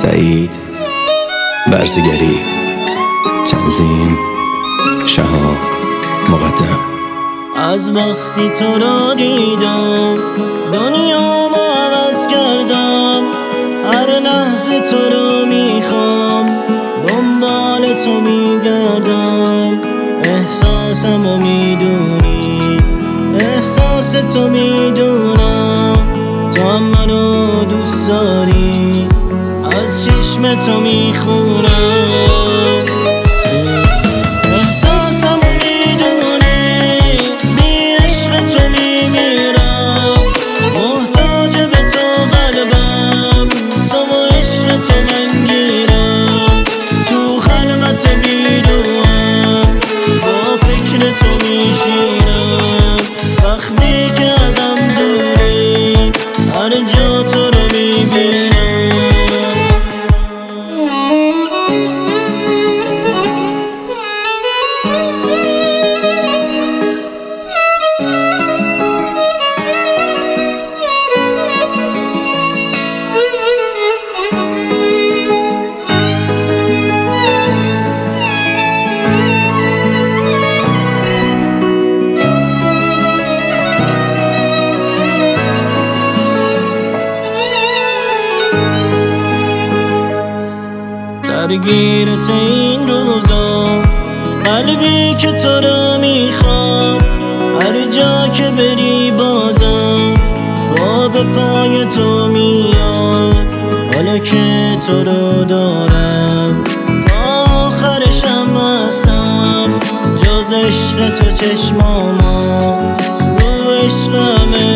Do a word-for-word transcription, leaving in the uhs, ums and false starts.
سعید برزگری، تنظیم شهاب مقدم. از وقتی تو را دیدم دنیا ما عوض کردم، هر لحظه تو را میخوام، دنبال تو میگردم. احساسمو میدونی، احساس تو میدونم، تو هم منو دوست داری، از چشم تو میخونم. وقتی که ازم دوری هر جا تو رو میبینم. درگیرت این روزا، قلبی که تو را میخواد، هر جا که بری بازم با به پای تو میاد. حالا که تو رو دارم تا آخرشم هستم، جز عشق تو چشماما رو عشق همه